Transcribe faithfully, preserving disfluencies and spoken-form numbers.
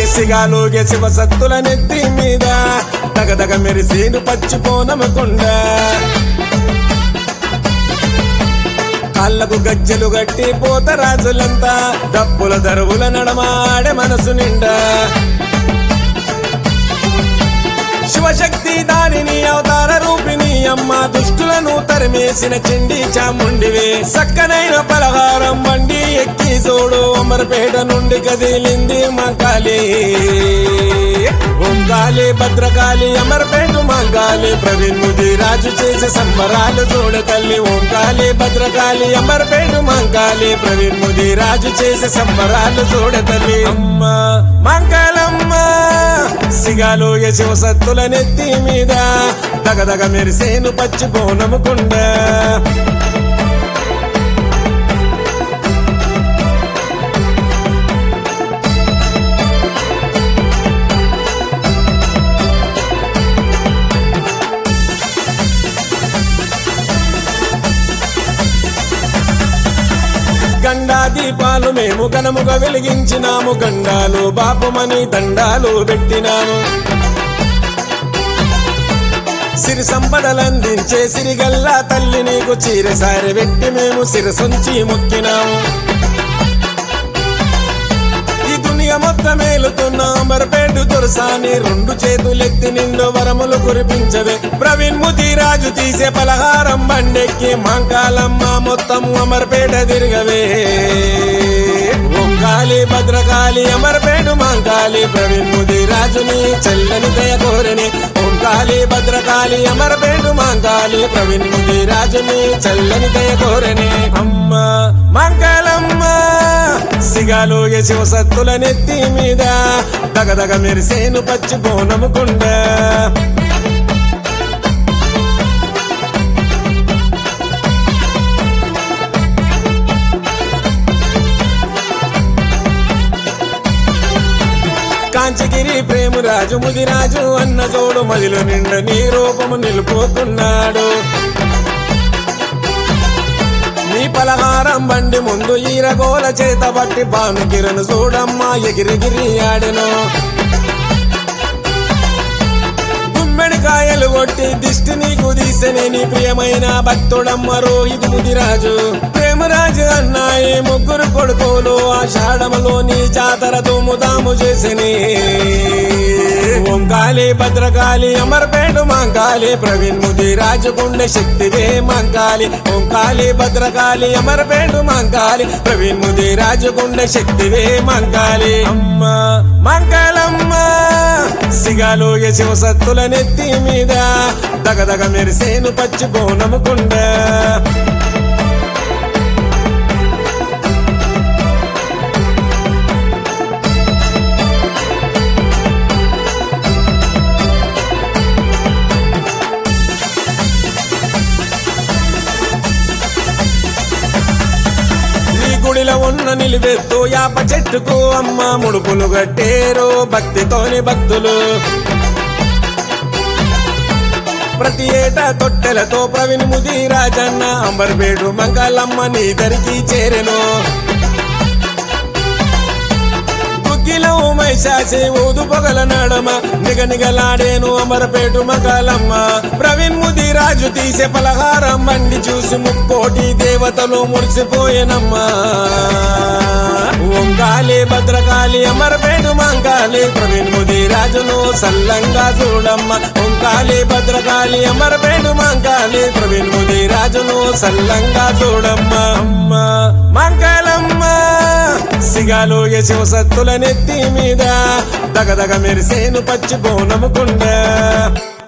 సిగాలోగే శివ సత్తుల నెత్తి మీద దగదగ మెరిసేను పచ్చిపోనమకొండ కాళ్ళకు గజ్జెలు గట్టి పోతరాజులంతా డప్పుల దరువుల నడమాడే మనసు నిండా శివశక్తి దారిని అవతార రూపిణి అమ్మ దుష్టులను తరిమేసిన చండి చాముండివే సక్కనైన పలహారం బండి ఎక్కి చూడు అమరపేట నుండి కదిలింది మంకాళి ఓంకాళి భద్రకాళి అమరపేట మంకాళి ప్రవీణ్ ముదిరాజు చేసే సంబరాలు చూడ తల్లి ఓంకాళి భద్రకాళి అమరపేట మంకాళి ప్రవీణ్ ముదిరాజు చేసే సంబరాలు చూడ తల్లి అమ్మ మంగళమ్మ సిగాలోయ శివ సత్తుల నెత్తి మీద దగదగ మెరిసేను పచ్చి బోనముకొండ గండా దీపాలు మేము ఘనముగా వెలిగించినాము గండాలు బాపమని దండాలు పెట్టినాము సిరి సంపదలందించే సిరిగల్లా తల్లి నీకు చీరసారి పెట్టి మేము సిరసొంచి మొక్కినాము ఈ దునియ మొత్తం మేలుతున్న అమరపేటు దొరసాని రెండు చేతులెత్తి నిండు వరములు కురిపించవే ప్రవీణ్ ముదిరాజు తీసే పలహారం బండెక్కి మాంకాలమ్మ మొత్తం అమరపేట తిరగవే ఓంకాళి భద్రకాళి అమరపేట మాంకాళి ప్రవీణ్ ముదిరాజుని చల్లని దయ కోరని ఓంకాళి భద్రకాళి అమరపేట మాంకాళి ప్రవీణ్ ముదిరాజుని చల్లని దయ కోరని అమ్మ మంగళమ్మ సిగాలోయ శివ సత్తుల నెత్తి మీద దగదగ మెరిసేను పచ్చి బోనముకొండ కాంచగిరి ప్రేమరాజు ముదిరాజు అన్న జోడు మదిలో నిండ నీ రూపము నిలుపుకున్నాడు నీ పలహారం బండి ముందు ఈరగోల చేత బట్టి భానుకిరణ్ చూడమ్మా ఎగిరిగిరి ఆడెను గుమ్మెడికాయలు కొట్టి దిష్టి నీకు తీసెనే నీ ప్రియమైన భక్తుడమ్మ రోహిత్ ముదిరాజు ప్రేమరాజు అన్నాయి ముగ్గురు కొడుకోలు ఆషాఢములో నీ జాతర తుముదాము చేసిని ఓంకాళి భద్రకాళి అమరపేట మాంకాళి ప్రవీణ్ ముదిరాజు గుండె శక్తివే మంకాళి ఓంకాళి భద్రకాళి అమరపేట మాంకాళి ప్రవీణ్ ముదిరాజు గుండె శక్తివే మంకాళి అమ్మ మంగళమ్మ సిగాలోయ శివ సత్తుల నెత్తి మీద దగదగ మెరిసేను పచ్చి బోనముకొండ గుడిలో ఉన్న నిలువెత్తు యాప చెట్టుకు అమ్మ ముడుపులు కట్టేరు భక్తితోని భక్తులు ప్రతి ఏటా తొట్టెలతో ప్రవీణ్ ముదిరాజన్న అంబర్పేటు మంగళమ్మ నీ దరికి చేరెను కిలో మైశాసి ఊదు పొగల నడమ నిగనిగలాడేను అమరపేటు మగలమ్మ ప్రవీణ్ ముదిరాజు తీసే పలహారం బండి చూసి ముక్కోటి దేవతలు మురిసిపోయేనమ్మ ఓంకాళి భద్రకాళి అమరపేటు మాంకాళి ప్రవీణ్ ముదిరాజును సల్లంగా చూడమ్మ ఓంకాళి భద్రకాళి అమరపేటు మాంకాళి ప్రవీణ్ ముదిరాజును సల్లంగా చూడమ్మ అమ్మ మంగళమ్మ సిగాలోయ శివ సత్తుల నెత్తి మీద దగదగ మెరిసేను పచ్చి బోనముకొండ